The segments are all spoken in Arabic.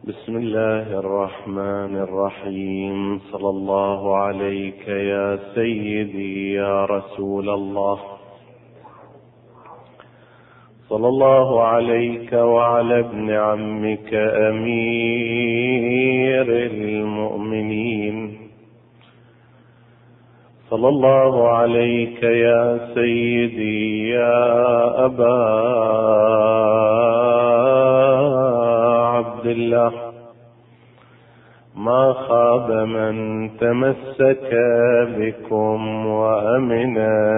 بسم الله الرحمن الرحيم. صلى الله عليك يا سيدي يا رسول الله، صلى الله عليك وعلى ابن عمك أمير المؤمنين، صلى الله عليك يا سيدي يا أبا عبد الله. ما خاب من تمسك بكم وأمن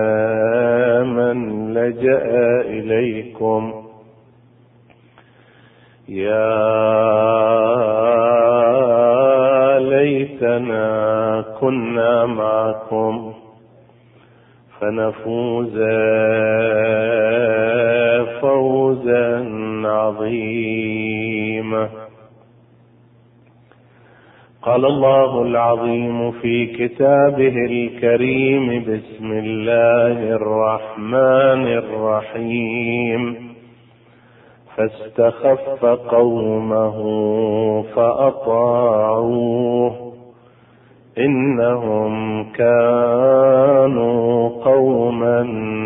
من لجأ إليكم. يا ليتنا كنا معكم فنفوز فوزا عظيما. قال الله العظيم في كتابه الكريم: بسم الله الرحمن الرحيم. فاستخف قومه فأطاعوه إنهم كانوا قوما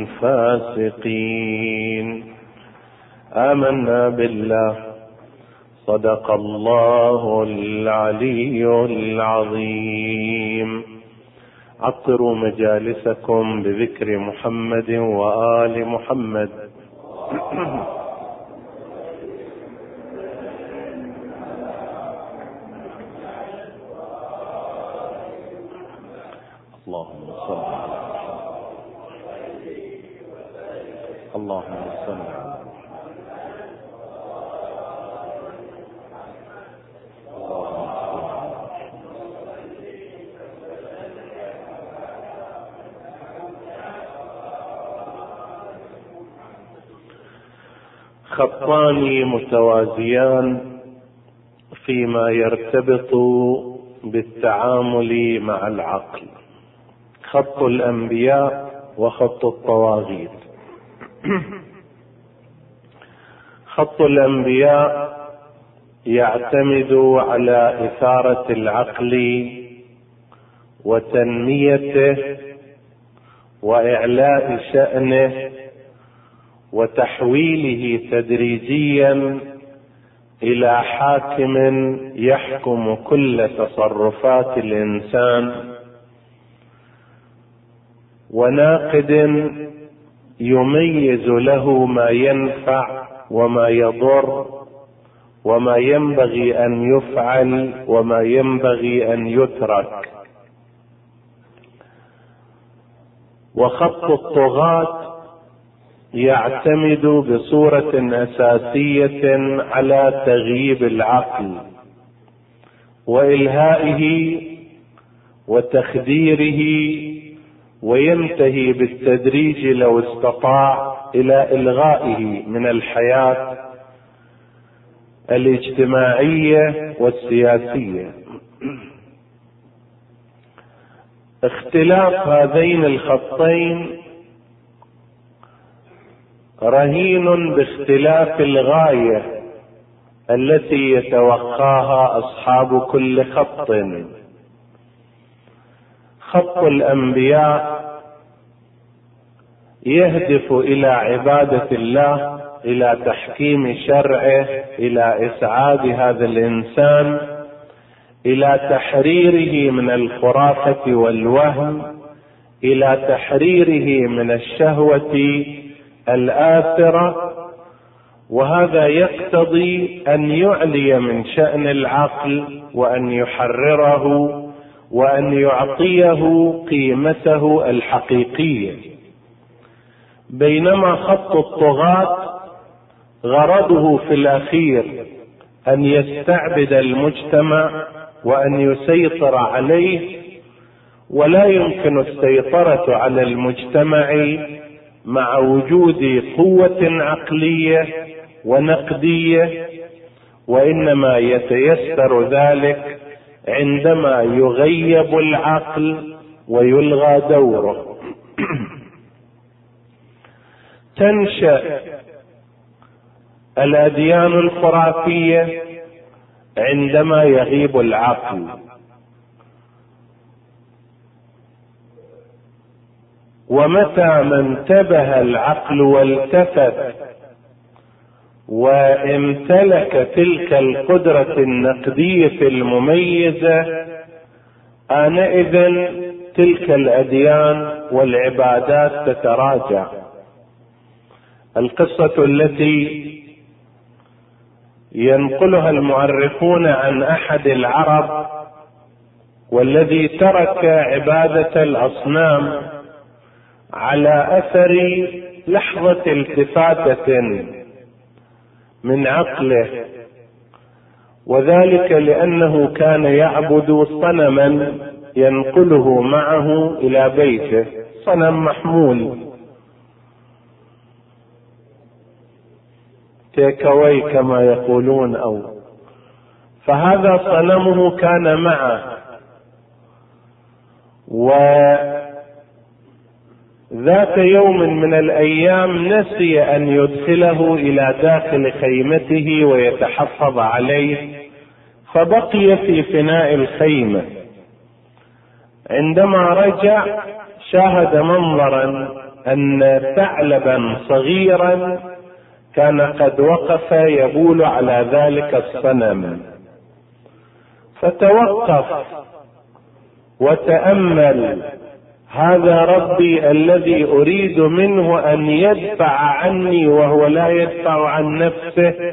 فاسقين. آمنا بالله، صدق الله العلي العظيم. عطروا مجالسكم بذكر محمد وآل محمد. اللهم صل اللهم صل. خطان متوازيان فيما يرتبط بالتعامل مع العقل: خط الأنبياء وخط الطواغيت. خط الأنبياء يعتمد على إثارة العقل وتنميته وإعلاء شأنه وتحويله تدريجيا إلى حاكم يحكم كل تصرفات الإنسان، وناقد يميز له ما ينفع وما يضر، وما ينبغي أن يفعل وما ينبغي أن يترك. وخط الطغاة يعتمد بصورة أساسية على تغييب العقل وإلهائه وتخديره، وينتهي بالتدريج لو استطاع إلى إلغائه من الحياة الاجتماعية والسياسية. اختلاف هذين الخطين رهين باختلاف الغاية التي يتوقاها أصحاب كل خط. خط الأنبياء يهدف إلى عبادة الله، إلى تحكيم شرعه، إلى إسعاد هذا الإنسان، إلى تحريره من الخرافة والوهم، إلى تحريره من الشهوة الآثرة. وهذا يقتضي أن يعلي من شأن العقل وأن يحرره وأن يعطيه قيمته الحقيقية. بينما خط الطغاة غرضه في الأخير أن يستعبد المجتمع وأن يسيطر عليه، ولا يمكن السيطرة على المجتمع مع وجود قوة عقلية ونقدية، وإنما يتيسر ذلك عندما يغيب العقل ويلغى دوره. تنشأ الأديان الخرافية عندما يغيب العقل. ومتى ما انتبه العقل والتفت وامتلك تلك القدرة النقدية المميزة، آنئذ تلك الأديان والعبادات تتراجع. القصة التي ينقلها المؤرخون عن أحد العرب والذي ترك عبادة الأصنام على أثر لحظة التفاتة من عقله، وذلك لأنه كان يعبد صنما ينقله معه إلى بيته، صنم محمول تيكاوي كما يقولون، فهذا صنمه كان معه، وذات يوم من الأيام نسي أن يدخله إلى داخل خيمته ويتحفظ عليه، فبقي في فناء الخيمة. عندما رجع شاهد منظرا أن ثعلبا صغيرا كان قد وقف يبول على ذلك الصنم، فتوقف وتأمل: هذا ربي الذي أريد منه أن يدفع عني وهو لا يدفع عن نفسه،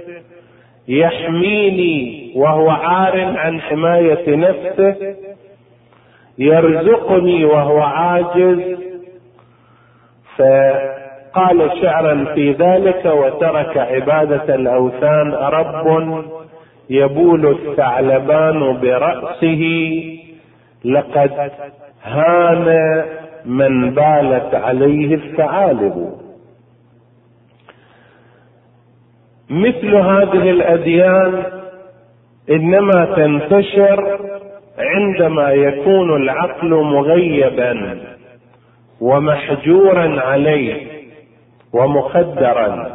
يحميني وهو عار عن حماية نفسه، يرزقني وهو عاجز. فقال شعرا في ذلك: وترك عبادة الأوثان رب يبول الثعلبان برأسه، لقد هان من بالت عليه الثعالب. مثل هذه الأديان إنما تنتشر عندما يكون العقل مغيبا ومحجورا عليه ومخدرا.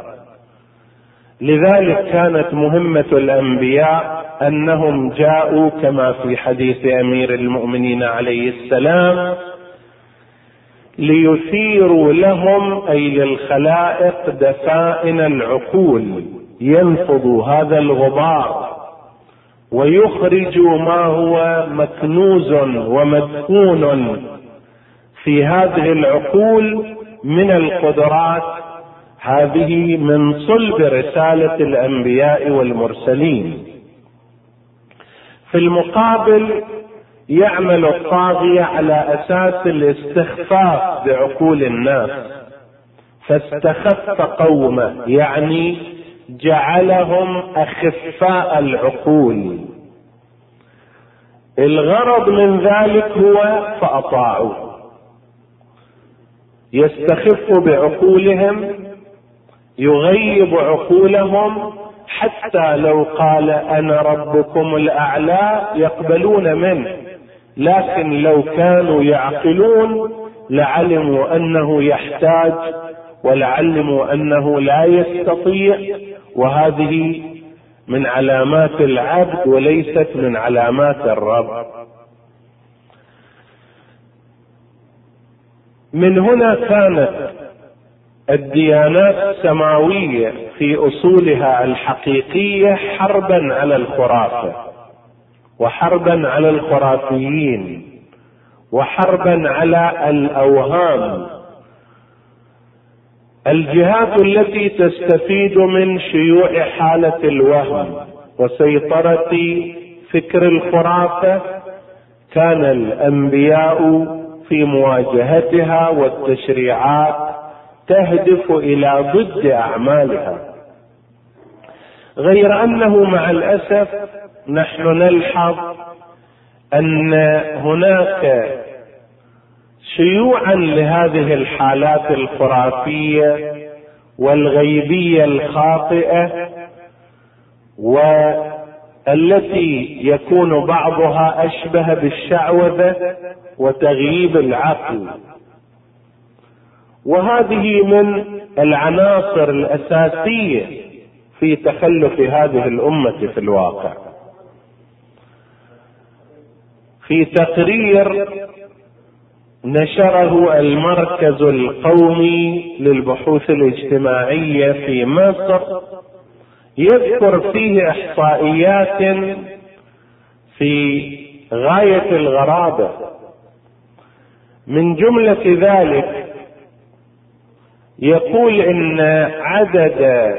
لذلك كانت مهمة الأنبياء أنهم جاءوا كما في حديث أمير المؤمنين عليه السلام ليثيروا لهم أي للخلائق دفائن العقول، ينفضوا هذا الغبار ويخرجوا ما هو مكنوز ومدفون في هذه العقول من القدرات. هذه من صلب رسالة الأنبياء والمرسلين. في المقابل يعمل الطاغية على أساس الاستخفاف بعقول الناس، فاستخف قومه، يعني جعلهم أخفاء العقول. الغرض من ذلك هو فأطاعوا، يستخف بعقولهم، يغيب عقولهم، حتى لو قال أنا ربكم الأعلى يقبلون منه، لكن لو كانوا يعقلون لعلموا أنه يحتاج ولعلموا أنه لا يستطيع، وهذه من علامات العبد وليست من علامات الرب. من هنا كانت الديانات السماوية في أصولها الحقيقية حربا على الخرافة، وحربا على الخرافيين، وحربا على الأوهام. الجهات التي تستفيد من شيوع حالة الوهم وسيطرة فكر الخرافة كان الأنبياء في مواجهتها، والتشريعات تهدف إلى ضد أعمالها. غير أنه مع الأسف نحن نلحظ أن هناك شيوعا لهذه الحالات الخرافية والغيبية الخاطئة، والتي يكون بعضها أشبه بالشعوذة وتغييب العقل. وهذه من العناصر الأساسية في تخلف هذه الأمة في الواقع. في تقرير نشره المركز القومي للبحوث الاجتماعية في مصر، يذكر فيه إحصائيات في غاية الغرابة. من جملة ذلك يقول إن عدد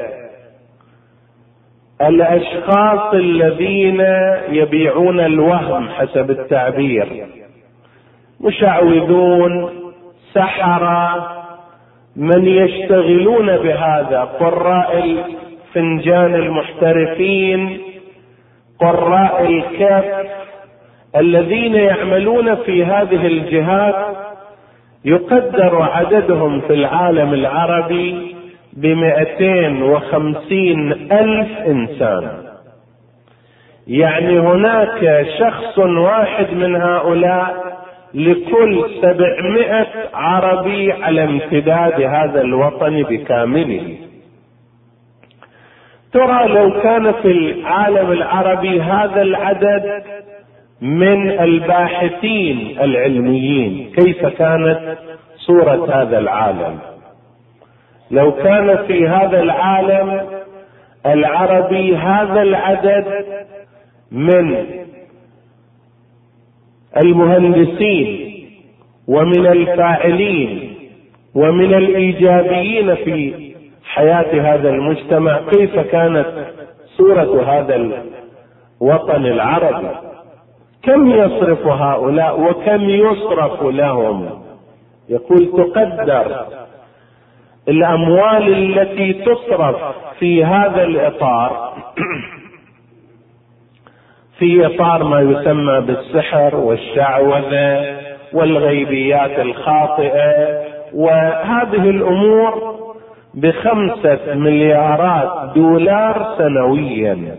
الأشخاص الذين يبيعون الوهم حسب التعبير، مشعوذون، سحرة، من يشتغلون بهذا، قراء الفنجان المحترفين، قراء الكف، الذين يعملون في هذه الجهات، يقدر عددهم في العالم العربي ب250,000 إنسان. يعني هناك شخص واحد من هؤلاء لكل 700 عربي على امتداد هذا الوطن بكامله. ترى لو كان في العالم العربي هذا العدد من الباحثين العلميين، كيف كانت صورة هذا العالم؟ لو كان في هذا العالم العربي هذا العدد من المهندسين ومن الفاعلين ومن الإيجابيين في حياة هذا المجتمع، كيف كانت صورة هذا الوطن العربي؟ كم يصرف هؤلاء وكم يصرف لهم؟ يقول تقدر الأموال التي تصرف في هذا الإطار في إطار ما يسمى بالسحر والشعوذة والغيبيات الخاطئة وهذه الأمور ب5 مليارات دولار سنويا.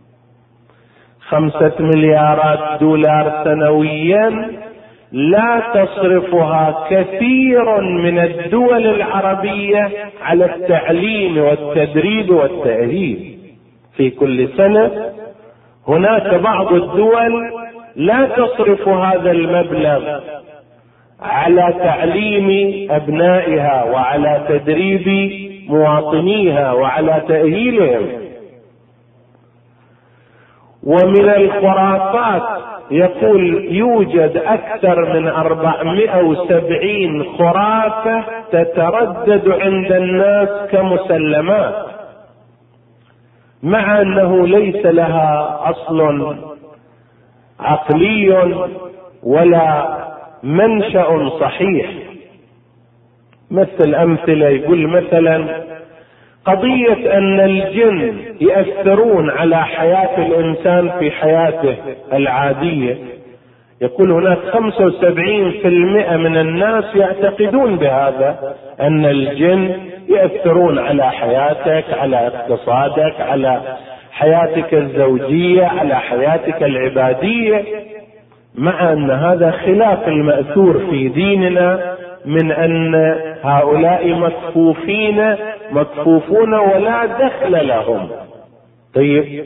5 مليارات دولار سنويا لا تصرفها كثير من الدول العربية على التعليم والتدريب والتأهيل. في كل سنة هناك بعض الدول لا تصرف هذا المبلغ على تعليم أبنائها وعلى تدريب مواطنيها وعلى تأهيلهم. ومن الخرافات يقول يوجد أكثر من 470 خرافة تتردد عند الناس كمسلمات، مع أنه ليس لها أصل عقلي ولا منشأ صحيح. مثل أمثلة، يقول مثلا قضية أن الجن يأثرون على حياة الإنسان في حياته العادية. يقول هناك 75% من الناس يعتقدون بهذا، أن الجن يأثرون على حياتك، على اقتصادك، على حياتك الزوجية، على حياتك العبادية، مع أن هذا خلاف المأثور في ديننا من أن هؤلاء مكفوفون ولا دخل لهم. طيب،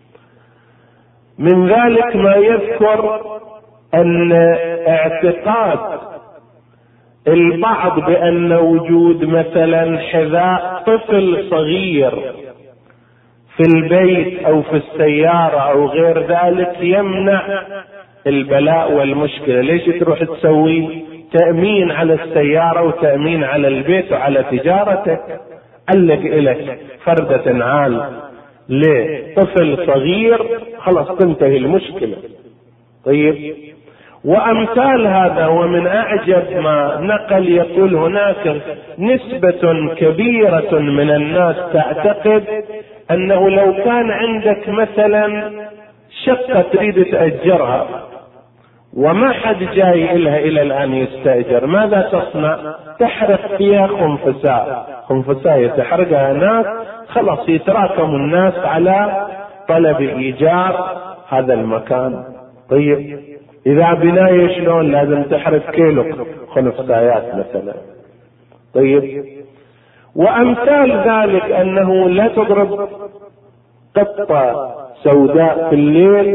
من ذلك ما يذكر أن اعتقاد البعض بأن وجود مثلا حذاء طفل صغير في البيت أو في السيارة أو غير ذلك يمنع البلاء والمشكلة. ليش تروح تسوي تأمين على السيارة وتأمين على البيت وعلى تجارتك؟ علق إلك فردة نعال لطفل صغير، خلاص تنتهي المشكلة. طيب، وأمثال هذا. ومن أعجب ما نقل يقول هناك نسبة كبيرة من الناس تعتقد أنه لو كان عندك مثلا شقة تريد تأجرها وما حد جاي إلها إلى الآن يستأجر، ماذا تصنع؟ تحرق فيها خنفساء يتحرقها ناس، خلاص يتراكم الناس على طلب إيجار هذا المكان. طيب، إذا بناية شلون؟ لازم تحرق كيلو خنفسايات مثلا. طيب، وأمثال ذلك أنه لا تضرب قطة سوداء في الليل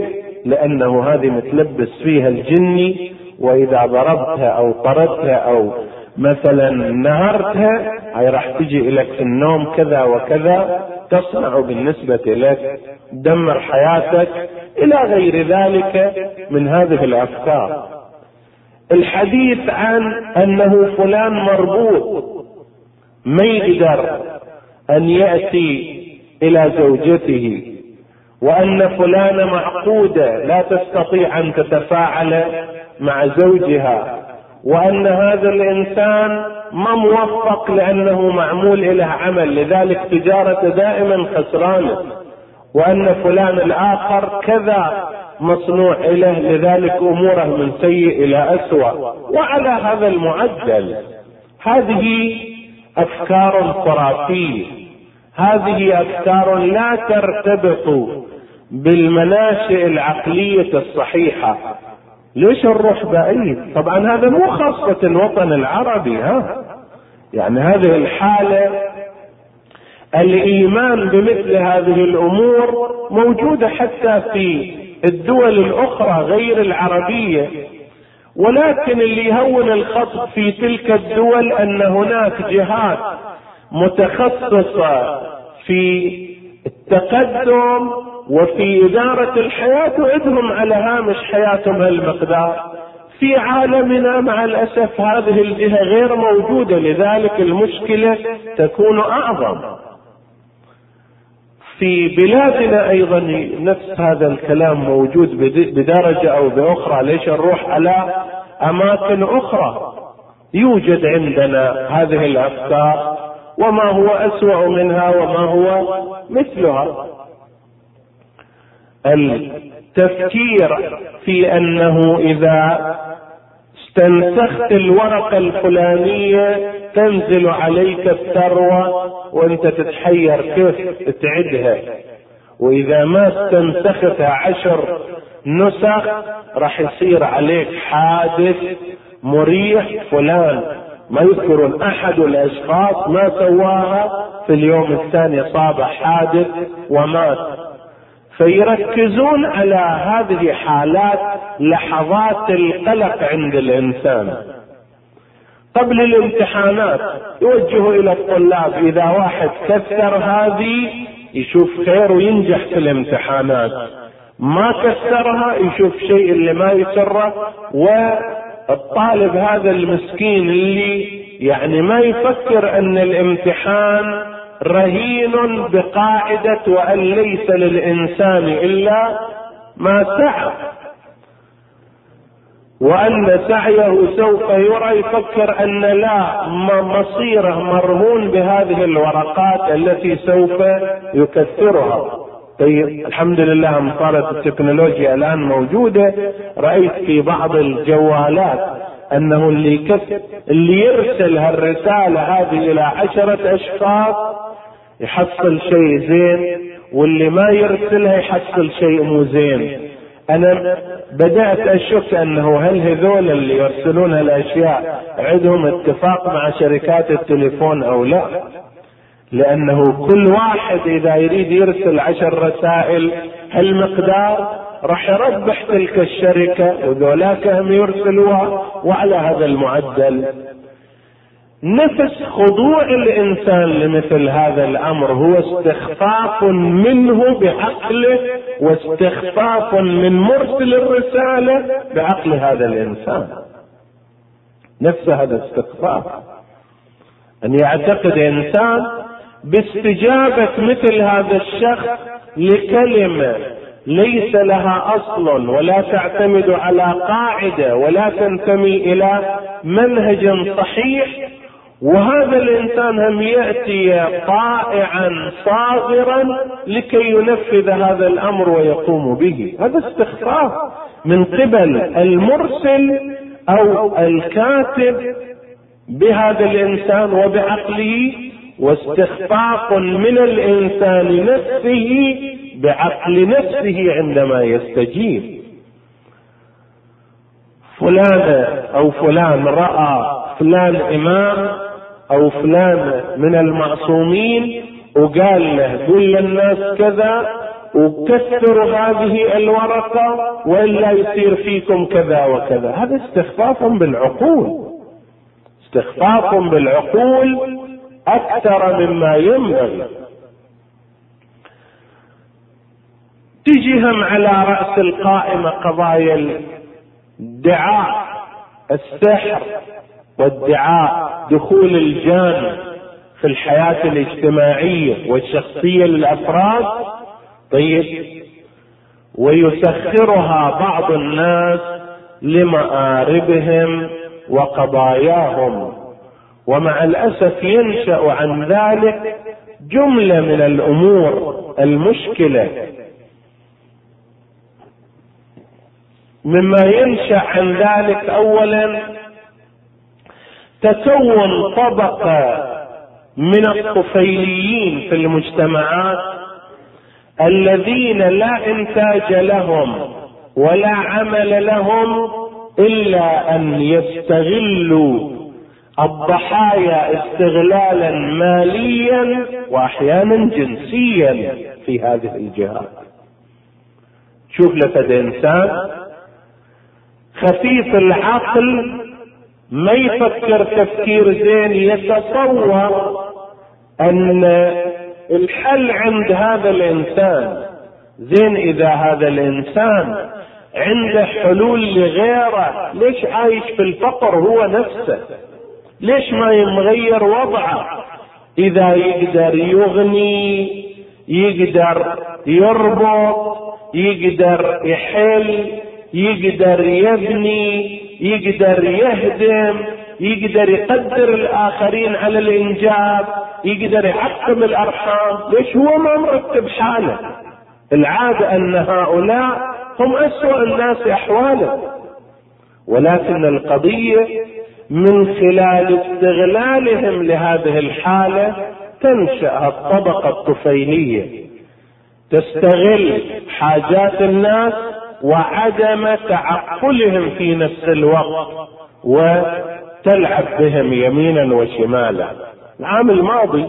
لأنه هذه متلبس فيها الجني، وإذا ضربتها أو طردتها أو مثلا نهرتها هي راح تجي لك في النوم كذا وكذا، تصنع بالنسبة لك، تدمر حياتك، إلى غير ذلك من هذه الأفكار. الحديث عن أنه فلان مربوط ما يقدر أن يأتي إلى زوجته، وأن فلانة معقودة لا تستطيع أن تتفاعل مع زوجها، وأن هذا الإنسان ما موفق لأنه معمول إلى عمل لذلك تجارته دائما خسرانة، وأن فلان الآخر كذا مصنوع إليه لذلك أموره من سيء إلى أسوأ، وعلى هذا المعدل. هذه أفكار خرافية، هذه أفكار لا ترتبط بالمناشئ العقلية الصحيحة. ليش نروح بعيد؟ طبعا هذا مو خاصة الوطن العربي، يعني هذه الحالة الإيمان بمثل هذه الأمور موجودة حتى في الدول الأخرى غير العربية، ولكن اللي يهون الخط في تلك الدول أن هناك جهات متخصصة في التقدم وفي إدارة الحياة وعندهم على هامش حياتهم هالمقدار. في عالمنا مع الأسف هذه الجهة غير موجودة، لذلك المشكلة تكون أعظم. في بلادنا أيضا نفس هذا الكلام موجود بدرجة أو بأخرى. ليش نروح على أماكن أخرى؟ يوجد عندنا هذه الأفكار، وما هو أسوأ منها وما هو مثلها. التفكير في أنه إذا استنسخت الورقة الفلانية تنزل عليك الثروة، وانت تتحير كيف تعدها، وإذا ما استنسختها 10 نسخ راح يصير عليك حادث مريح. فلان ما يذكرون أحد الأشخاص ما سواها، في اليوم الثاني صاب حادث ومات. فيركزون على هذه حالات لحظات القلق عند الإنسان. قبل الامتحانات يوجهوا إلى الطلاب إذا واحد كسر هذه يشوف خير وينجح في الامتحانات، ما كسرها يشوف شيء اللي ما يسره. والطالب هذا المسكين اللي يعني ما يفكر أن الامتحان رهين بقاعدة وأن ليس للإنسان إلا ما سعى، وأن سعيه سوف يرى، يفكر أن لا مصيره مرهون بهذه الورقات التي سوف يكثرها. طيب الحمد لله صارت التكنولوجيا الآن موجودة. رأيت في بعض الجوالات أنه اللي يرسل هالرسالة هذه إلى 10 أشخاص يحصل شيء زين، واللي ما يرسلها يحصل شيء مو زين. أنا بدأت أشك أنه هل هذول اللي يرسلون الأشياء عندهم اتفاق مع شركات التليفون أو لا، لأنه كل واحد إذا يريد يرسل 10 رسائل هالمقدار راح يربح تلك الشركة، وذولاك هم يرسلوها، وعلى هذا المعدل. نفس خضوع الإنسان لمثل هذا الأمر هو استخفاف منه بعقله، واستخفاف من مرسل الرسالة بعقل هذا الإنسان. نفس هذا الاستخفاف، أن يعتقد إنسان باستجابة مثل هذا الشخص لكلمة ليس لها أصل ولا تعتمد على قاعدة ولا تنتمي إلى منهج صحيح، وهذا الإنسان هم يأتي طائعا صاغرا لكي ينفذ هذا الأمر ويقوم به. هذا استخفاف من قبل المرسل أو الكاتب بهذا الإنسان وبعقله، واستخفاف من الإنسان نفسه بعقل نفسه عندما يستجيب. فلان أو فلان رأى فلان إمام أو فلان من المعصومين وقال له قل للناس كذا، وكسروا هذه الورقة وإلا يصير فيكم كذا وكذا. هذا استخفاف بالعقول، استخفاف بالعقول أكثر مما ينبغي. تجيهم على رأس القائمة قضايا ادعاء السحر وادعاء دخول الجان في الحياة الاجتماعية والشخصية للأفراد. طيب، ويسخرها بعض الناس لمآربهم وقضاياهم، ومع الأسف ينشأ عن ذلك جملة من الأمور المشكلة. مما ينشأ عن ذلك أولا تكون طبقة من الطفيليين في المجتمعات الذين لا إنتاج لهم ولا عمل لهم إلا أن يستغلوا الضحايا استغلالا ماليا وأحيانا جنسيا في هذه الجهات. شوف لقد إنسان خفيف العقل ما يفكر تفكير زين، يتصور أن الحل عند هذا الإنسان. زين، إذا هذا الإنسان عنده حلول لغيره، ليش عايش في الفقر هو نفسه؟ ليش ما يمغير وضعه؟ إذا يقدر يغني، يقدر يربط، يقدر يحل، يقدر يبني، يقدر يهدم، يقدر يقدر الآخرين على الإنجاب، يقدر يعقم الأرحام، ليش هو ما مرتب حاله؟ العادة أن هؤلاء هم أسوأ الناس أحوالا، ولكن القضية من خلال استغلالهم لهذه الحالة تنشأ الطبقة الطفيلية تستغل حاجات الناس وعدم تعقلهم في نفس الوقت وتلعب بهم يمينا وشمالا. العام الماضي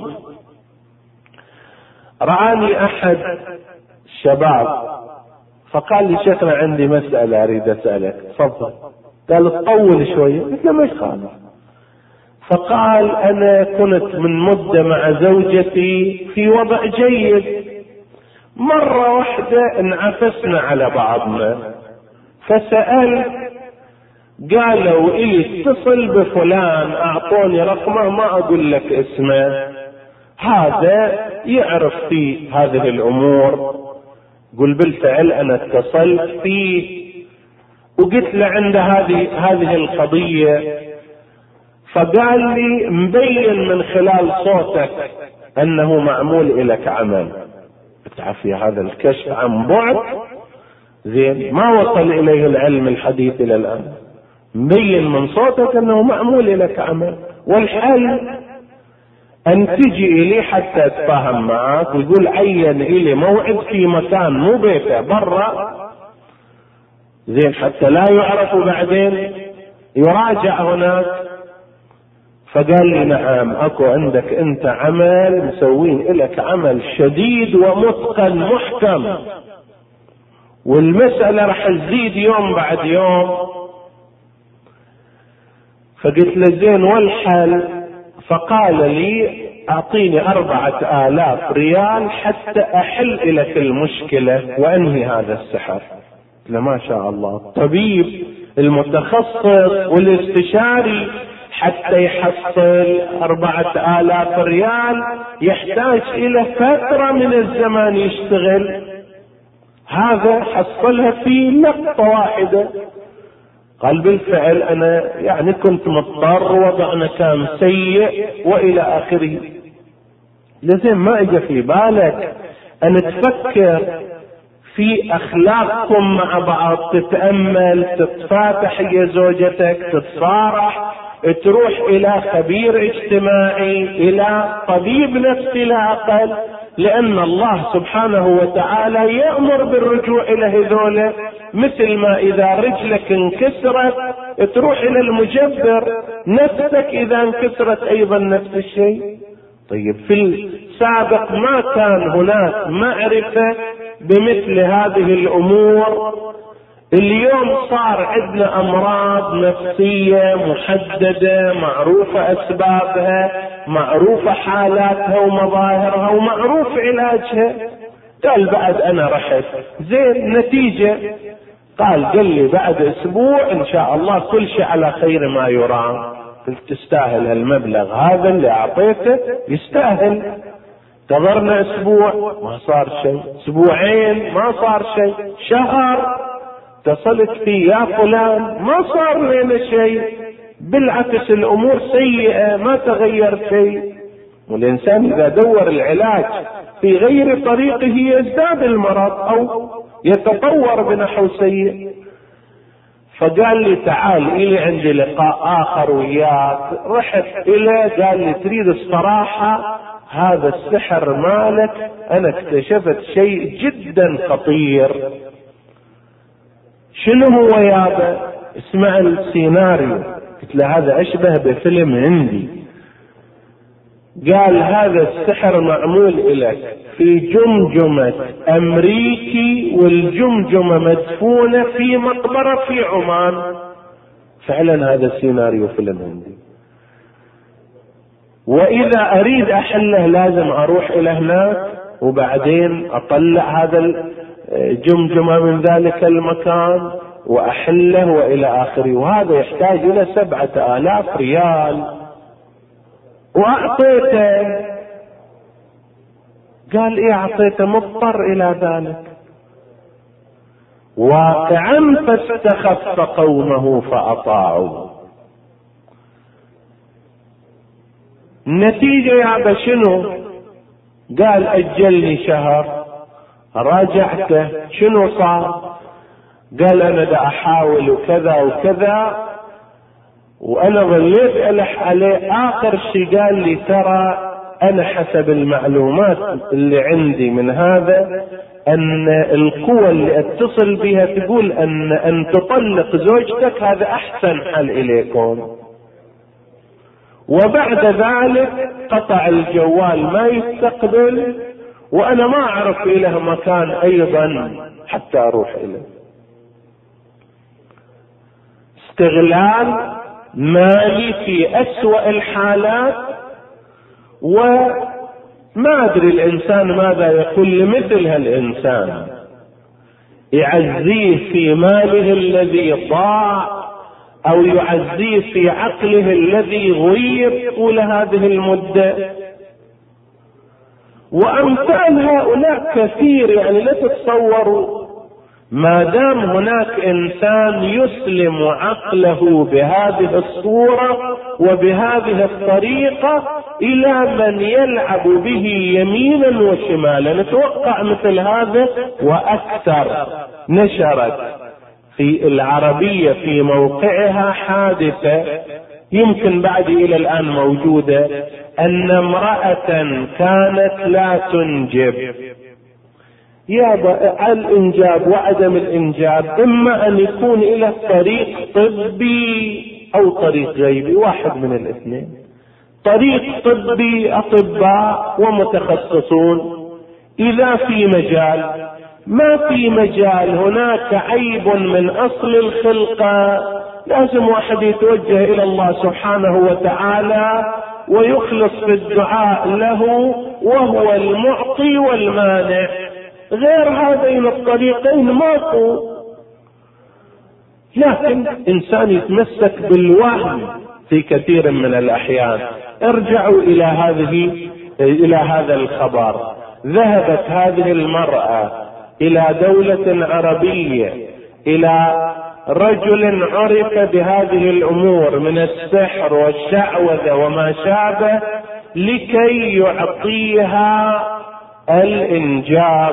رآني أحد الشباب فقال لي شيخنا عندي مسألة أريد أسألك. تفضل. قال تطول شوية. قلت له مش خالص. فقال أنا كنت من مدة مع زوجتي في وضع جيد، مرة واحدة انعفسنا على بعضنا، فسألت قالوا إلي اتصل بفلان، أعطوني رقمه ما أقول لك اسمه، هذا يعرف في هذه الأمور. قل بالفعل أنا اتصلت فيه وقلت له عند هذه القضية، فقال لي مبين من خلال صوتك أنه معمول إليك عمل. تعرفي هذا الكشف عن بعد زين ما وصل إليه العلم الحديث إلى الآن، مبين من صوتك أنه معمول إليك عمل. والحل أن تجي إلي حتى أتفاهم معك ويقول عين إلي موعد في مكان مو بيته برا زين حتى لا يعرف بعدين يراجع هناك. فقال لي نعم اكو عندك انت عمل مسوين لك عمل شديد ومتقن محكم، والمسألة راح تزيد يوم بعد يوم. فقلت له زين والحل؟ فقال لي اعطيني 4000 ريال حتى احل لك المشكلة وانهي هذا السحر. قلت له ما شاء الله، الطبيب المتخصص والاستشاري حتى يحصل 4000 ريال يحتاج الى فترة من الزمان يشتغل، هذا حصلها في نقطة واحدة. قال بالفعل انا يعني كنت مضطر، وضعنا كان سيء والى اخره. لازم ما اجى في بالك ان تفكر في اخلاقكم مع بعض، تتأمل، تتفاتح يا زوجتك، تتصارح، تروح الى خبير اجتماعي، الى طبيب نفسي لا اقل، لان الله سبحانه وتعالى يأمر بالرجوع الى هذولا. مثل ما اذا رجلك انكسرت تروح الى المجبر، نفسك اذا انكسرت ايضا نفس الشيء. طيب في السابق ما كان هناك معرفة بمثل هذه الأمور. اليوم صار عندنا أمراض نفسية محددة، معروفة أسبابها، معروفة حالاتها ومظاهرها، ومعروف علاجها. قال بعد أنا رحت زين، نتيجة قال لي بعد أسبوع إن شاء الله كل شيء على خير ما يرام. قلت تستاهل هالمبلغ هذا اللي أعطيته، يستاهل. انتظرنا أسبوع ما صار شيء، أسبوعين ما صار شيء، شهر اتصلت فيه يا فلان ما صار لنا شيء، بالعكس الأمور سيئة ما تغير شيء. والإنسان إذا دور العلاج في غير طريقه يزداد المرض أو يتطور بنحو سيء. فقال لي تعال إلي عندي لقاء آخر وياك. رحت إليه قال لي تريد الصراحة هذا السحر مالك أنا اكتشفت شيء جدا خطير. شنو هو يابا؟ اسمع السيناريو. قلت له هذا أشبه بفيلم هندي. قال هذا السحر معمول إليك في جمجمة أمريكي، والجمجمة مدفونة في مقبرة في عمان. فعلا هذا السيناريو فيلم هندي. وإذا أريد أحله لازم أروح إلى هناك وبعدين أطلع هذا الجمجمة من ذلك المكان وأحله وإلى آخره. وهذا يحتاج إلى 7,000 ريال وأعطيته. قال إيه أعطيته؟ مضطر إلى ذلك. واقعا فاستخف قومه فأطاعوا. النتيجة يا أبا شنو؟ قال أجلني شهر. راجعته شنو صار؟ قال أنا دا أحاول وكذا وكذا وأنا ظليت ألح عليه. آخر شيء قال لي ترى أنا حسب المعلومات اللي عندي من هذا أن القوة اللي اتصل بها تقول أن تطلق زوجتك هذا أحسن حل إليكم. وبعد ذلك قطع الجوال ما يستقبل، وأنا ما أعرف إله مكان أيضا حتى أروح إليه. استغلال مالي في أسوأ الحالات. وما أدري الإنسان ماذا يقول لمثل هالإنسان، يعزيه في ماله الذي ضاع أو يعزيه في عقله الذي غير طول هذه المدة. وأمثال هؤلاء كثير، يعني لا تتصوروا. ما دام هناك إنسان يسلم عقله بهذه الصورة وبهذه الطريقة إلى من يلعب به يمينا وشمالا. نتوقع مثل هذا وأكثر. نشرت في العربية في موقعها حادثة يمكن بعد إلى الآن موجودة، أن امرأة كانت لا تنجب. الإنجاب وعدم الإنجاب إما أن يكون إلى طريق طبي أو طريق غيبي، واحد من الاثنين. طريق طبي أطباء ومتخصصون إذا في مجال. ما في مجال، هناك عيب من أصل الخلقة، لازم واحد يتوجه إلى الله سبحانه وتعالى ويخلص في الدعاء له، وهو المعطي والمانع. غير هذين الطريقين ماكو. لكن إنسان يتمسك بالوهم في كثير من الأحيان. ارجعوا إلى هذا الخبر. ذهبت هذه المرأة إلى دولة عربية، إلى رجل عرف بهذه الأمور من السحر والشعوذة وما شابه، لكي يعطيها الإنجاب.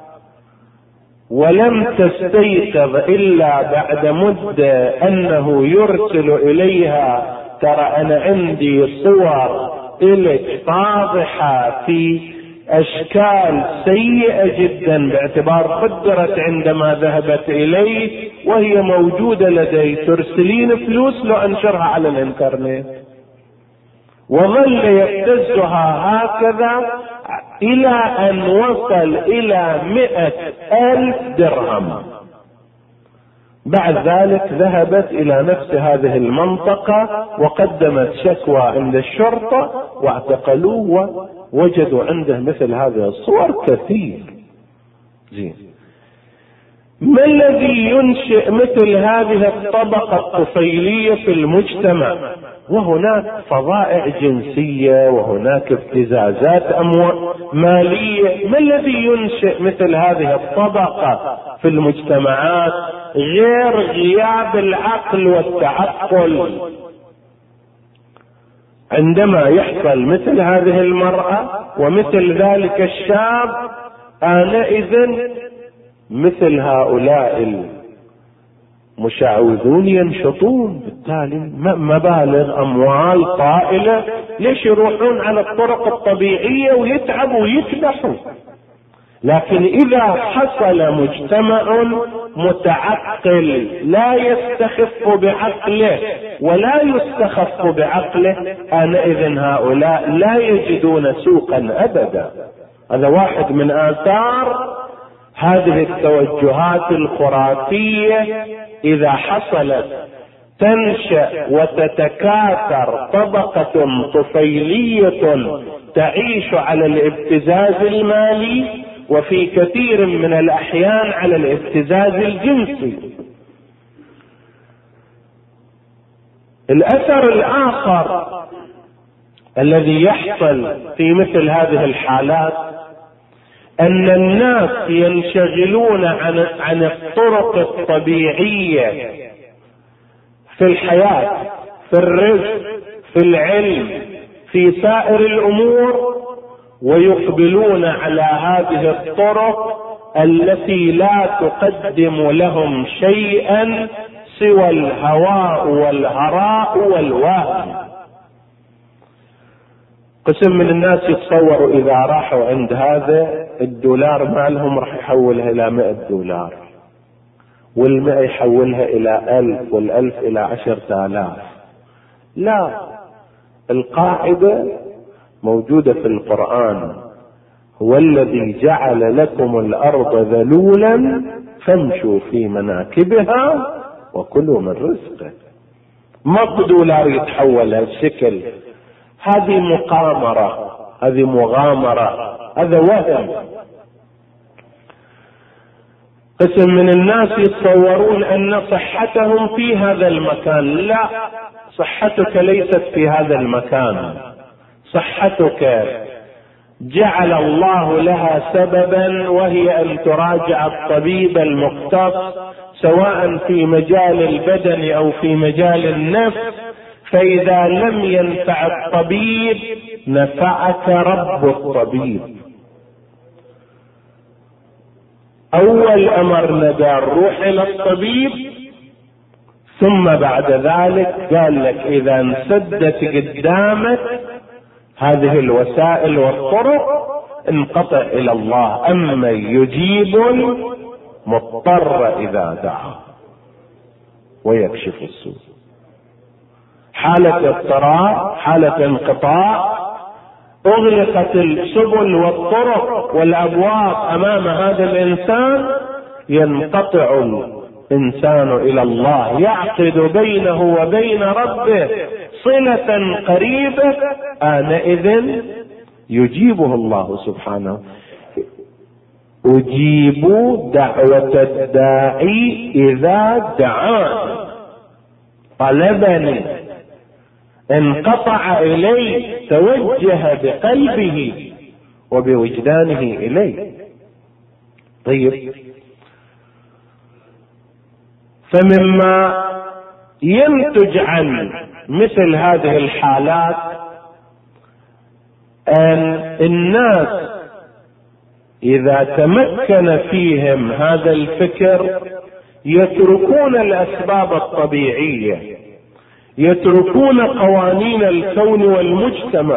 ولم تستيقظ إلا بعد مدة أنه يرسل إليها ترى أنا عندي صور إلك فاضحة في أشكال سيئة جدا، باعتبار قدرت عندما ذهبت إليه وهي موجودة لدي، ترسلين فلوس لو أنشرها على الإنترنت. وظل يبتزها هكذا إلى أن وصل إلى 100,000 درهم. بعد ذلك ذهبت إلى نفس هذه المنطقة وقدمت شكوى عند الشرطة واعتقلوه، ووجدوا عنده مثل هذه الصور كثير. زين، ما الذي ينشئ مثل هذه الطبقة الطفيلية في المجتمع؟ وهناك فظائع جنسية وهناك ابتزازات مالية. ما الذي ينشئ مثل هذه الطبقة في المجتمعات غير غياب العقل والتعقل؟ عندما يحصل مثل هذه المرأة ومثل ذلك الشاب، آنئذ مثل هؤلاء المشعوذون ينشطون، بالتالي مبالغ أموال طائلة. ليش يروحون على الطرق الطبيعية ويتعبوا ويكدحوا؟ لكن إذا حصل مجتمع متعقل لا يستخف بعقله ولا يستخف بعقله، آنئذ هؤلاء لا يجدون سوقا أبدا. هذا واحد من آثار هذه التوجهات الخرافية. إذا حصلت تنشأ وتتكاثر طبقة طفيلية تعيش على الابتزاز المالي، وفي كثير من الأحيان على الابتزاز الجنسي. الأثر الآخر الذي يحصل في مثل هذه الحالات أن الناس ينشغلون عن الطرق الطبيعية في الحياة، في الرزق، في العلم، في سائر الأمور، ويقبلون على هذه الطرق التي لا تقدم لهم شيئا سوى الهواء والهراء والوهم. قسم من الناس يتصوروا إذا راحوا عند هذا الدولار مالهم راح يحولها إلى 100 دولار، وال100 يحولها إلى 1000، وال1000 إلى 10,000. لا، القاعدة موجودة في القرآن: هو الذي جعل لكم الأرض ذلولا فامشوا في مناكبها وكلوا من رزقه. ما بدولار يتحول هالشكل، هذه مقامرة، هذه مغامرة، هذا وهم. قسم من الناس يتصورون أن صحتهم في هذا المكان. لا، صحتك ليست في هذا المكان. صحتك جعل الله لها سببا، وهي أن تراجع الطبيب المختص سواء في مجال البدن أو في مجال النفس. فإذا لم ينفع الطبيب نفعك رب الطبيب. أول أمر ندار روح إلى الطبيب، ثم بعد ذلك قال لك إذا انسدت قدامك هذه الوسائل والطرق انقطع إلى الله. أما يجيب المضطر إذا دعا ويكشف السوء. حالة اضطرار، حالة انقطاع، اغلقت السبل والطرق والابواب امام هذا الانسان، ينقطع الانسان الى الله، يعقد بينه وبين ربه صلة قريبة. آنئذ يجيبه الله سبحانه: أجيب دعوة الداعي إذا دعاني، طلبني، انقطع إليه، توجه بقلبه وبوجدانه إليه. طيب، فمما ينتج عن مثل هذه الحالات أن الناس إذا تمكن فيهم هذا الفكر يتركون الأسباب الطبيعية، يتركون قوانين الكون والمجتمع،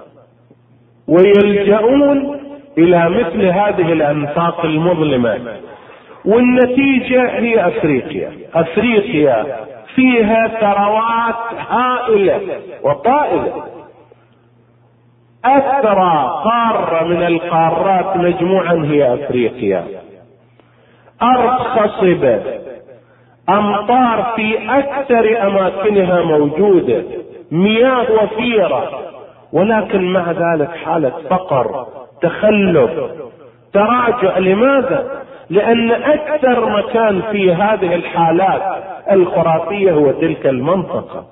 ويلجؤون إلى مثل هذه الأنفاق المظلمة. والنتيجة هي أفريقيا. أفريقيا فيها ثروات هائلة وطائلة، أثرى قارة من القارات مجموعا هي أفريقيا. أرض خصبة، أمطار في أكثر أماكنها موجودة، مياه وفيرة، ولكن مع ذلك حالة فقر، تخلف، تراجع. لماذا؟ لأن أكثر مكان في هذه الحالات الخرافية هو تلك المنطقة.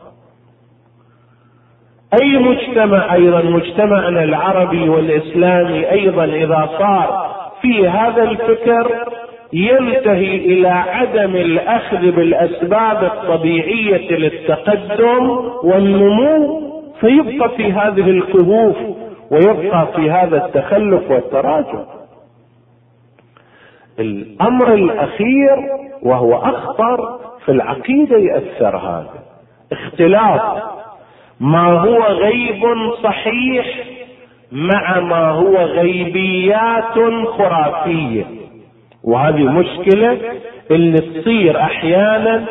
أي مجتمع أيضا، مجتمعنا العربي والإسلامي أيضا، إذا صار في هذا الفكر ينتهي إلى عدم الأخذ بالأسباب الطبيعية للتقدم والنمو، فيبقى في هذه الكهوف ويبقى في هذا التخلف والتراجع. الأمر الأخير وهو أخطر في العقيدة يأثر هذا اختلاف ما هو غيب صحيح مع ما هو غيبيات خرافية، وهذه مشكلة اللي تصير أحيانا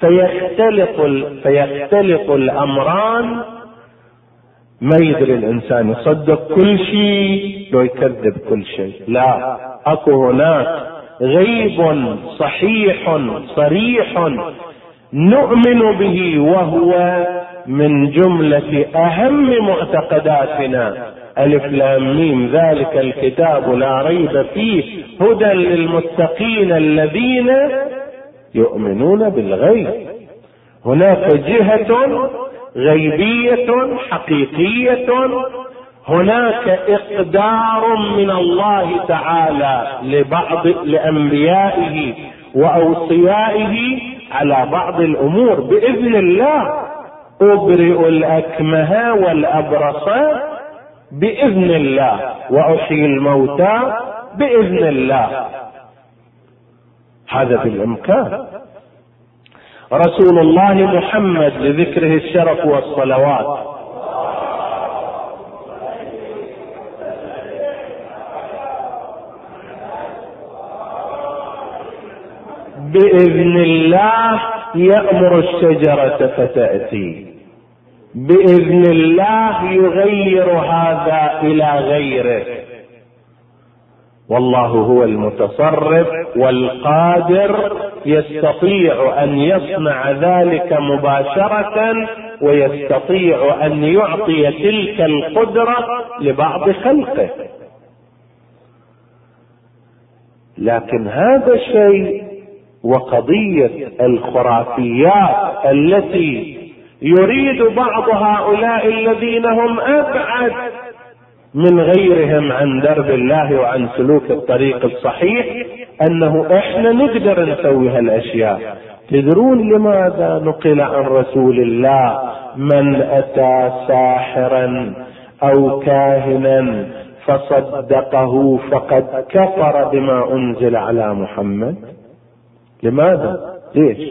فيختلط الأمران، ما يدري الإنسان يصدق كل شيء لو يكذب كل شيء. لا، أكو هناك غيب صحيح صريح نؤمن به، وهو من جملة أهم معتقداتنا. ألف لام ميم ذلك الكتاب لا ريب فيه هدى للمتقين الذين يؤمنون بالغيب. هناك جهة غيبية حقيقية، هناك إقدار من الله تعالى لأنبيائه وأوصيائه على بعض الأمور بإذن الله. أبرئ الأكمه والأبرص بإذن الله، وأحيي الموتى بإذن الله، هذا بالإمكان. رسول الله محمد لذكره الشرف والصلوات بإذن الله يأمر الشجرة فتأتي، بإذن الله يغير هذا إلى غيره، والله هو المتصرف والقادر، يستطيع أن يصنع ذلك مباشرة، ويستطيع أن يعطي تلك القدرة لبعض خلقه. لكن هذا الشيء وقضية الخرافيات التي يريد بعض هؤلاء الذين هم أبعد من غيرهم عن درب الله وعن سلوك الطريق الصحيح، أنه إحنا نقدر نسوي هالأشياء. تدرون لماذا نقل عن رسول الله من أتى ساحرا أو كاهنا فصدقه فقد كفر بما أنزل على محمد؟ لماذا؟ ليش؟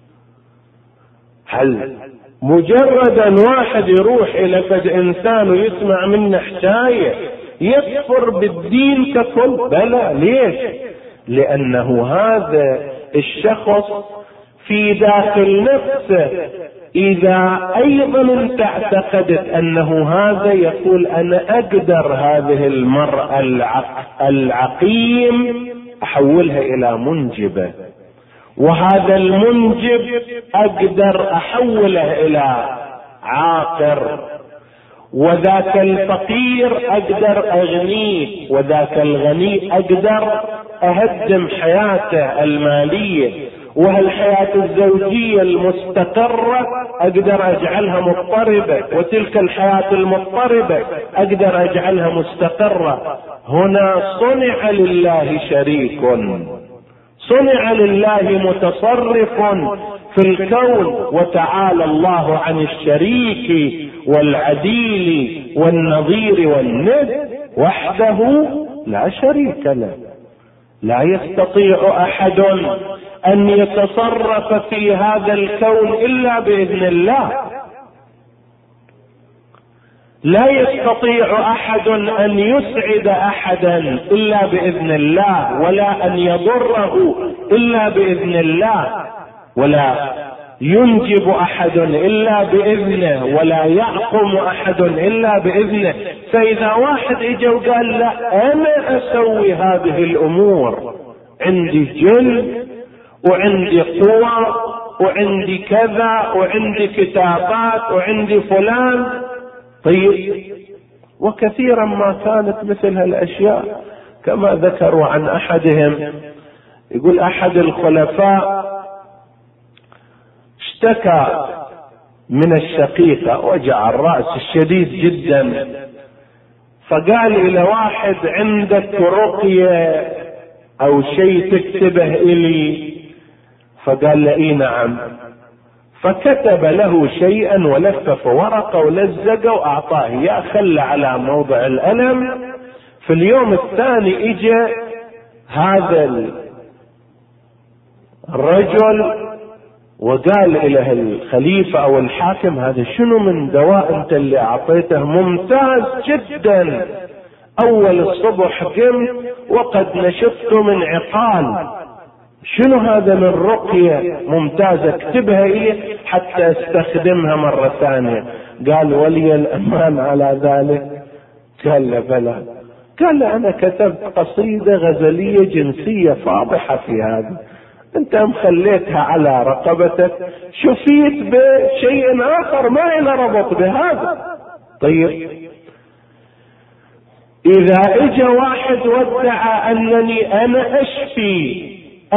هل مجرد واحد يروح إلى فد إنسان ويسمع منه حكاية يكفر بالدين ككل؟ بلى. ليش؟ لأنه هذا الشخص في داخل نفسه إذا أيضا انت اعتقدت أنه هذا يقول أنا أقدر هذه المرأة العقيم أحولها إلى منجبة، وهذا المنجب أقدر أحوله إلى عاقر، وذاك الفقير أقدر أغنيه، وذاك الغني أقدر أهدم حياته المالية، وهالحياة الزوجية المستقرة أقدر أجعلها مضطربة، وتلك الحياة المضطربة أقدر أجعلها مستقرة. هنا صنع لله شريك، صنع لله متصرف في الكون، وتعالى الله عن الشريك والعديل والنظير والند، وحده لا شريك له. لا يستطيع أحد أن يتصرف في هذا الكون إلا بإذن الله، لا يستطيع أحد أن يسعد أحدا إلا بإذن الله، ولا أن يضره إلا بإذن الله، ولا ينجب احد الا باذنه ولا يعقم احد الا باذنه. فاذا واحد اجى وقال لا انا اسوي هذه الامور، عندي جن وعندي قوى وعندي كذا وعندي كتابات وعندي فلان، طيب. وكثيرا ما كانت مثل هالاشياء، كما ذكروا عن احدهم، يقول احد الخلفاء اشتكى من الشقيقة، وجع الرأس الشديد جدا، فقال الى واحد عندك رقية او شيء تكتبه الي؟ فقال له اي نعم. فكتب له شيئا ولف في ورقة ولزقه واعطاه اياه، خلى على موضع الألم. في اليوم الثاني اجى هذا الرجل وقال الى الخليفة او الحاكم هذا شنو من دواء انت اللي اعطيته؟ ممتاز جدا، اول الصبح قمت وقد نشفت من عقال، شنو هذا من رقية ممتازة، اكتبها لي حتى استخدمها مرة ثانية. قال ولي الامان على ذلك؟ قال له بلى. قال له انا كتبت قصيدة غزلية جنسية فاضحة في هذا، انت مخليتها على رقبتك، شفيت بشيء اخر ما له ربط بهذا. طيب اذا اجى واحد وادعى انني انا اشفي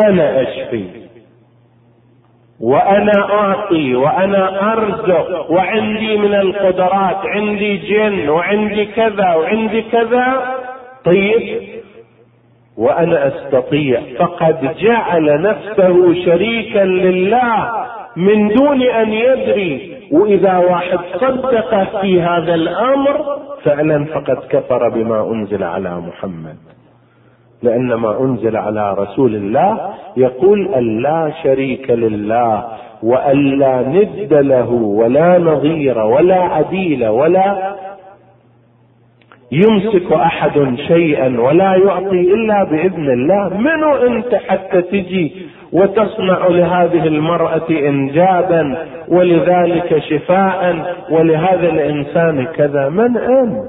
وانا اعطي وانا ارزق وعندي من القدرات، عندي جن وعندي كذا وعندي كذا، طيب وانا استطيع، فقد جعل نفسه شريكا لله من دون ان يدري. واذا واحد صدق في هذا الامر فعلا فقد كفر بما انزل على محمد، لان ما انزل على رسول الله يقول ان لا شريك لله وان لا ند له ولا نظير ولا عديل، ولا يمسك احد شيئا ولا يعطي الا باذن الله. منو انت حتى تجي وتصنع لهذه المرأة انجابا ولذلك شفاء ولهذا الانسان كذا؟ من انت؟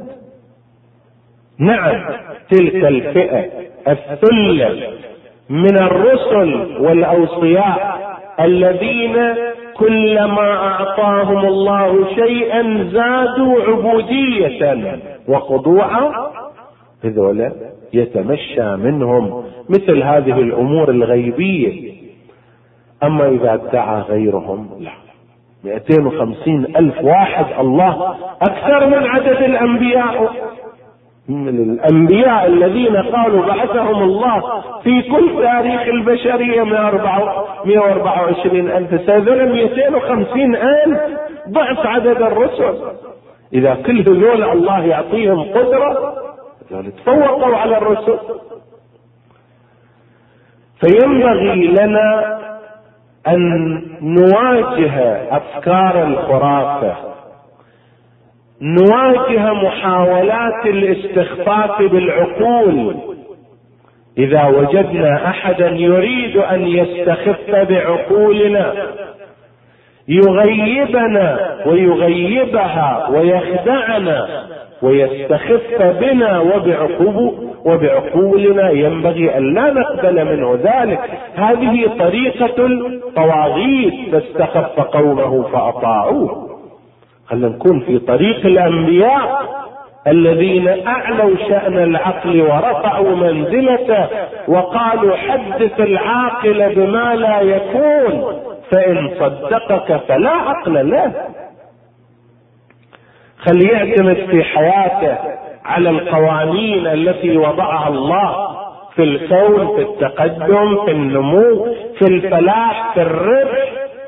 نعم تلك الفئة الثلة من الرسل والاوصياء الذين كلما اعطاهم الله شيئا زادوا عبودية وخضوعا، هذولا يتمشى منهم مثل هذه الامور الغيبية. اما اذا ادعى غيرهم لا، 250,000 واحد، الله اكثر من عدد الانبياء. الانبياء الذين قالوا بعثهم الله في كل تاريخ البشرية 124,000 سنة، 250,000 ضعف عدد الرسل. اذا كل هذول الله يعطيهم قدرة تفوقوا على الرسل. فينبغي لنا ان نواجه افكار الخرافة، نواجه محاولات الاستخفاف بالعقول. اذا وجدنا احدا يريد ان يستخف بعقولنا، يغيبنا ويغيبها ويخدعنا ويستخف بنا وبعقولنا، ينبغي ان لا نقبل منه ذلك. هذه طريقة الطواغيت، فاستخف قومه فاطاعوه. خلينا نكون في طريق الانبياء الذين اعلوا شأن العقل ورفعوا منزلته وقالوا حدث العاقل بما لا يكون فإن صدقك فلا عقل له. خلي يعتمد في حياته على القوانين التي وضعها الله في الكون، في التقدم، في النمو، في الفلاح، في الربح.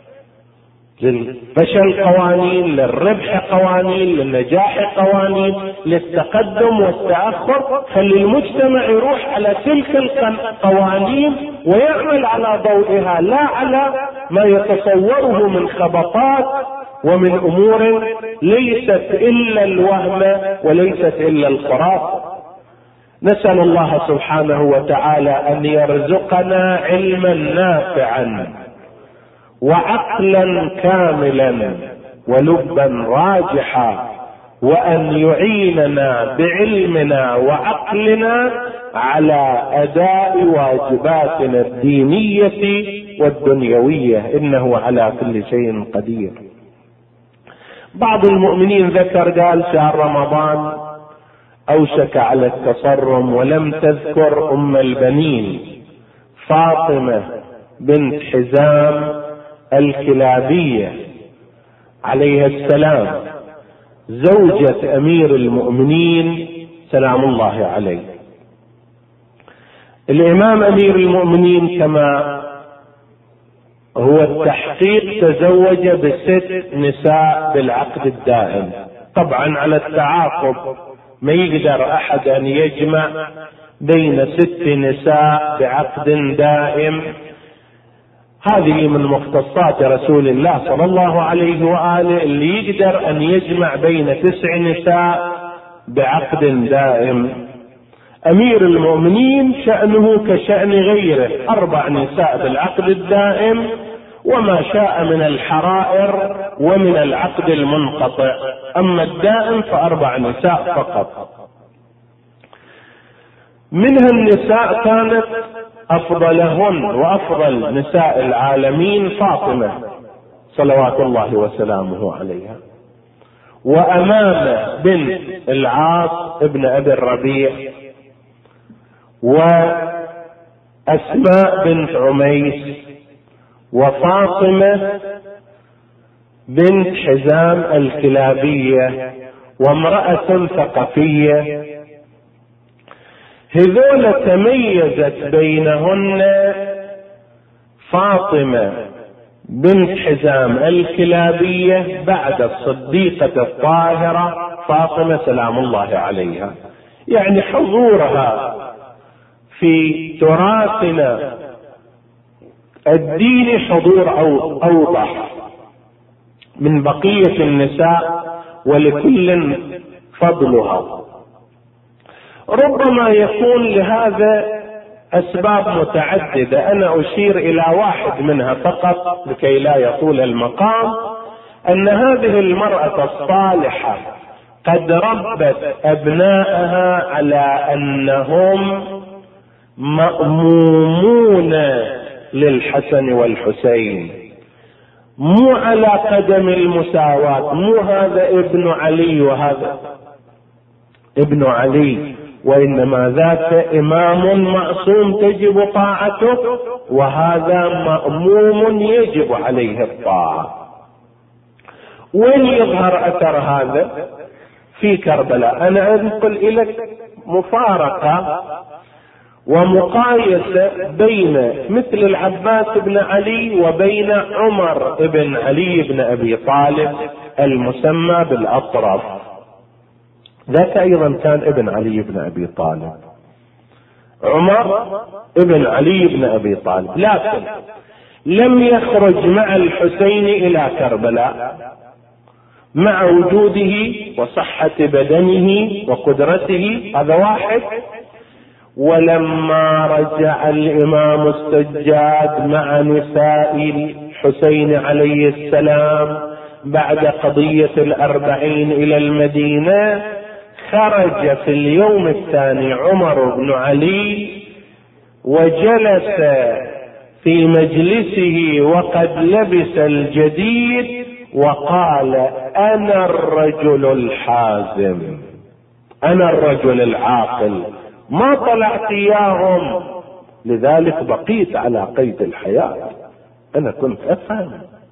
للفشل قوانين، للربح قوانين، للنجاح قوانين، للتقدم والتأخر. خلي المجتمع يروح على تلك القوانين ويعمل على ضوئها، لا على ما يتصوره من خبطات ومن امور ليست الا الوهم وليست الا الخرافة. نسأل الله سبحانه وتعالى ان يرزقنا علما نافعا وعقلا كاملا ولبا راجحا، وأن يعيننا بعلمنا وعقلنا على أداء واجباتنا الدينية والدنيوية، إنه على كل شيء قدير. بعض المؤمنين ذكر قال شهر رمضان أوشك على التصرم، ولم تذكر أم البنين فاطمة بنت حزام الكلابية عليها السلام، زوجة أمير المؤمنين سلام الله عليه. الإمام أمير المؤمنين كما هو التحقيق تزوج ب6 نساء بالعقد الدائم، طبعا على التعاقب، ما يقدر أحد أن يجمع بين 6 نساء بعقد دائم. هذه من مختصات رسول الله صلى الله عليه وآله، اللي يقدر أن يجمع بين 9 نساء بعقد دائم. أمير المؤمنين شأنه كشأن غيره، 4 نساء بالعقد الدائم، وما شاء من الحرائر ومن العقد المنقطع، أما الدائم ف4 نساء فقط. منها النساء كانت أفضلهن وأفضل نساء العالمين فاطمة صلوات الله وسلامه عليها، وأمامة بنت العاص ابن أبي الربيع، وأسماء بنت عميس، وفاطمة بنت حزام الكلابية، وامرأة ثقفية. هذول تميزت بينهن فاطمة بنت حزام الكلابية بعد الصديقة الطاهرة فاطمة سلام الله عليها، يعني حضورها في تراثنا الديني حضور أوضح من بقية النساء، ولكل فضلها. ربما يكون لهذا أسباب متعددة، أنا أشير إلى واحد منها فقط لكي لا يطول المقام، أن هذه المرأة الصالحة قد ربت أبنائها على أنهم مأمومون للحسن والحسين، مو على قدم المساواة، مو هذا ابن علي وهذا ابن علي، وإنما ذاك إمام معصوم تجب طاعته، وهذا مأموم يجب عليه الطاعة. وين يظهر أثر هذا؟ في كربلاء. أنا أنقل إليك مفارقة ومقايسة بين مثل العباس بن علي وبين عمر بن علي بن أبي طالب المسمى بالأطرف. ذاك أيضا كان ابن علي بن أبي طالب، عمر ابن علي بن أبي طالب، لكن لم يخرج مع الحسين إلى كربلاء مع وجوده وصحة بدنه وقدرته، هذا واحد. ولما رجع الإمام السجاد مع نساء الحسين عليه السلام بعد قضية 40 إلى المدينة، خرج في اليوم الثاني عمر بن علي وجلس في مجلسه وقد لبس الجديد وقال: أنا الرجل الحازم، أنا الرجل العاقل، ما طلعت إياهم، لذلك بقيت على قيد الحياة، أنا كنت أفهم.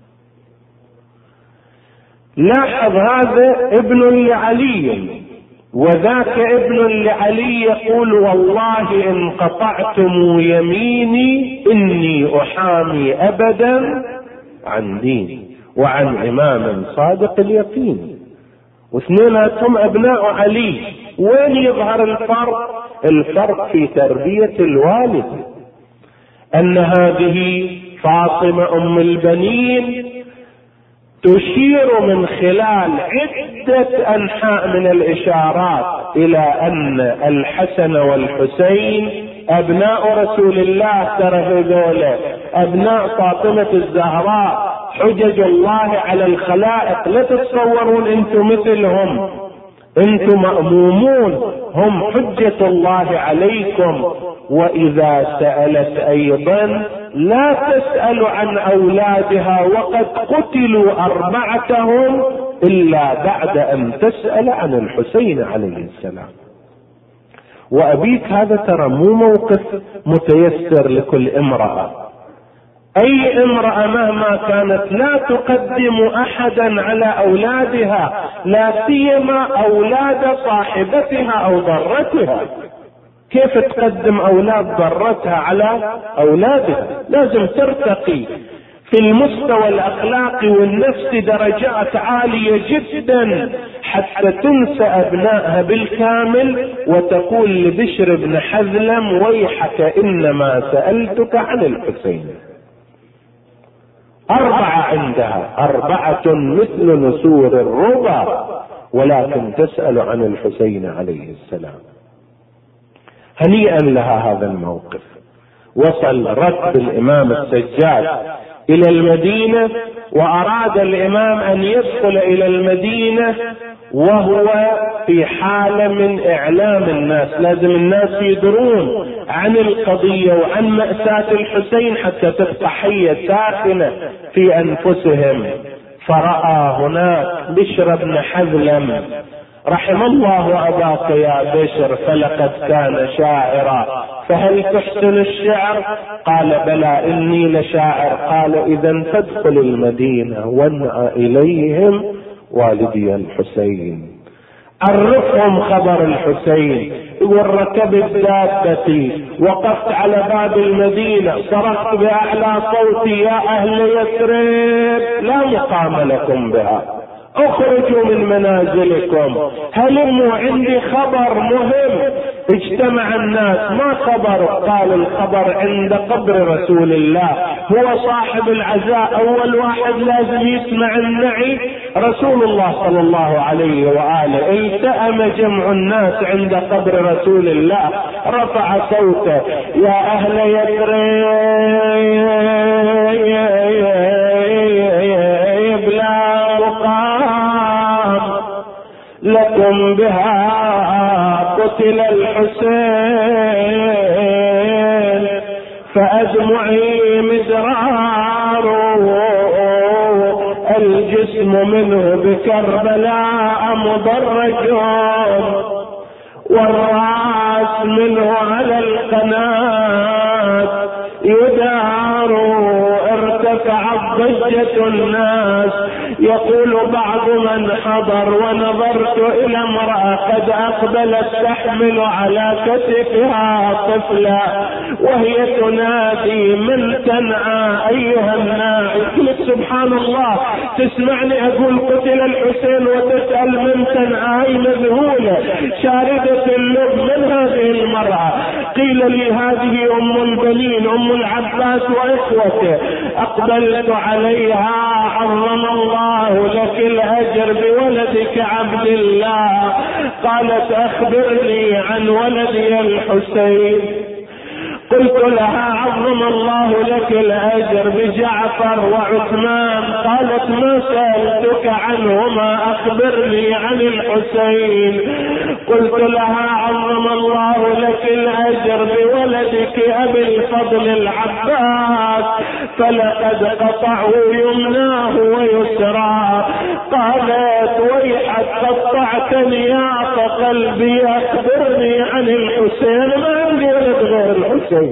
لاحظ، هذا ابن لعلي، وذاك ابن لعلي يقول: والله إن قطعتم يميني إني أحامي أبدا عن دين وعن إمام صادق اليقين. واثنيناتهم أبناء علي. وين يظهر الفرق؟ الفرق في تربية الوالد، أن هذه فاطمة أم البنين تشير من خلال عدة أنحاء من الإشارات إلى أن الحسن والحسين أبناء رسول الله ترى هذول أبناء فاطمة الزهراء حجج الله على الخلائق، لا تتصورون أنتم مثلهم، أنتم مأمومون، هم حجة الله عليكم. وإذا سألت أيضا لا تسأل عن أولادها وقد قتلوا أربعتهم إلا بعد أن تسأل عن الحسين عليه السلام. وأبيك هذا ترى مو موقف متيسر لكل امرأة، أي امرأة مهما كانت لا تقدم أحدا على أولادها، لا سيما أولاد صاحبتها أو ضرتها. كيف تقدم أولاد ضرتها على أولادها؟ لازم ترتقي في المستوى الأخلاقي والنفسي درجات عالية جدا حتى تنسى أبنائها بالكامل وتقول لبشر بن حذلم ويحك إنما سألتك عن الحسين. 4 عندها، 4 مثل نسور الربا، ولكن تسأل عن الحسين عليه السلام. هنيئا لها هذا الموقف. وصل ركب الإمام السجاد إلى المدينة، وأراد الإمام أن يدخل إلى المدينة وهو في حالة من إعلام الناس، لازم الناس يدرون عن القضية وعن مأساة الحسين حتى تبقى حية ساخنة في أنفسهم. فرأى هناك بشر بن حذلم، رحم الله أباك يا بشر فلقد كان شاعرا، فهل تحسن الشعر؟ قال بلى إني لشاعر. قال إذن فادخل المدينة وانع إليهم والدي الحسين، عرفهم خبر الحسين. يقول ركبت دابتي، وقفت على باب المدينة، صرخت بأعلى صوتي يا أهل يثرب لا مقام لكم بها، اخرجوا من منازلكم، هلموا عندي خبر مهم. اجتمع الناس، ما خبر؟ قال الخبر عند قبر رسول الله، هو صاحب العزاء، اول واحد لازم يسمع النعي رسول الله صلى الله عليه وآله. التأم جمع الناس عند قبر رسول الله، رفع صوته يا اهل يثرب لا مقام لكم بها، قتل الحسين فأدمعي مدرار، الجسم منه بكربلاء مدرج، والرأس منه على القناة يدار. ارتفعت ضجة الناس، يقول بعض من حضر ونظرت إلى امرأة قد أقبلت تحمل على كتفها طفلا وهي تنادي من تنعى أيها الناعي. قلت سبحان الله، تسمعني أقول قتل الحسين وتسأل من تنعى، مذهولة شاردة اللب من هذه المرأة. قيل لي هذه أم البنين أم العباس وإخوته. أقبلت عليها، عظم الله لك الأجر بولدك عبد الله. قالت أخبرني عن ولدي الحسين. قلت لها عظم الله لك الأجر بجعفر وعثمان. قالت ما سألتك عنهما، أخبرني عن الحسين. قلت لها عظم الله لك الأجر بولدك أبي الفضل العباس، فلقد قطعوا يمناه ويسراه. قالت ويحك قطعتني يا قلبي، أخبرني عن الحسين، ما عندي غير الحسين.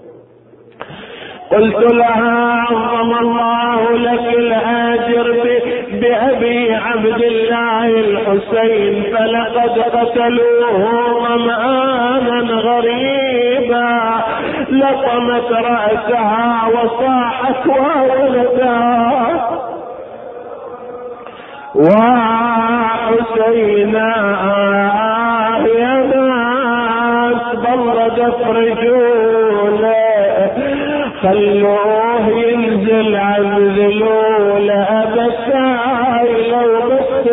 قلت لها عظم الله لك الأجر بأبي عبد الله الحسين، فلقد قتلوه ظمآنا غريبا، لطمت رأسها وصاحت وولدها وحسينا يا ناس برد افرجوله، خلوه ينزل عزلوا لأبساي لو بس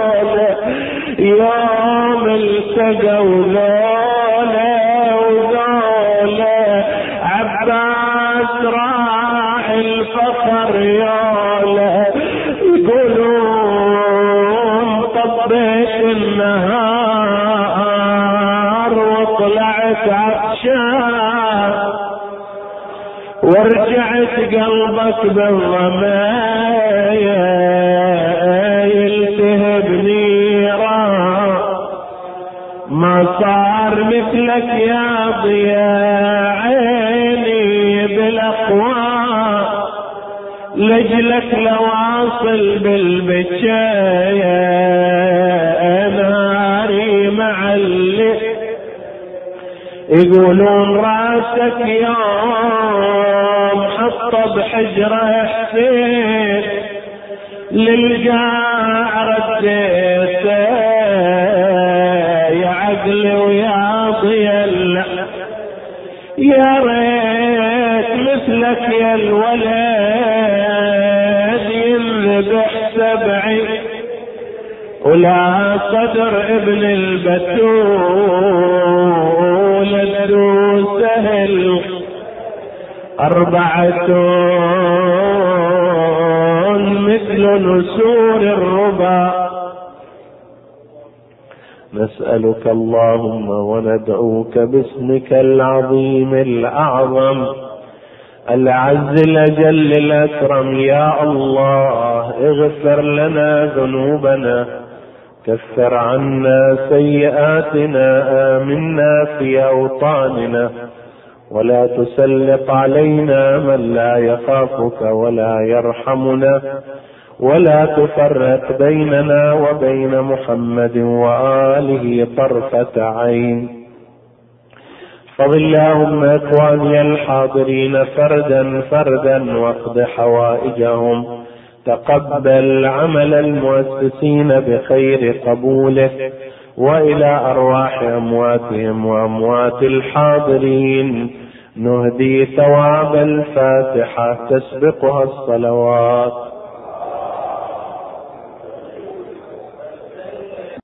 معقوله، يوم التقوا لوله الفخر يوله يقولون طبيت النهار وطلعت عطشان ورجعت قلبك بالرماية يلتهب نيران ما صار مثلك يا ضياء عيني بالاقوام لجلك لواصل بالبكاية ناري معلق يقولون راسك يوم حطه بحجره حسين للقاع رديته يا عقلي ويا ضياء يا ريت مثلك يا الولد ينذبح سبعي ولا صدر ابن البتول الدو سهل 4 مثل نسور الربا. نسألك اللهم وندعوك باسمك العظيم الأعظم الأعز الأجل الأكرم يا الله اغفر لنا ذنوبنا كفر عنا سيئاتنا آمنا في أوطاننا ولا تسلط علينا من لا يخافك ولا يرحمنا ولا تفرق بيننا وبين محمد وآله طرفة عين. احفظ اللهم إخواني الحاضرين فردا فردا واقض حوائجهم تقبل عمل المؤسسين بخير قبوله وإلى أرواح أمواتهم وأموات الحاضرين نهدي ثواب الفاتحة تسبقها الصلوات.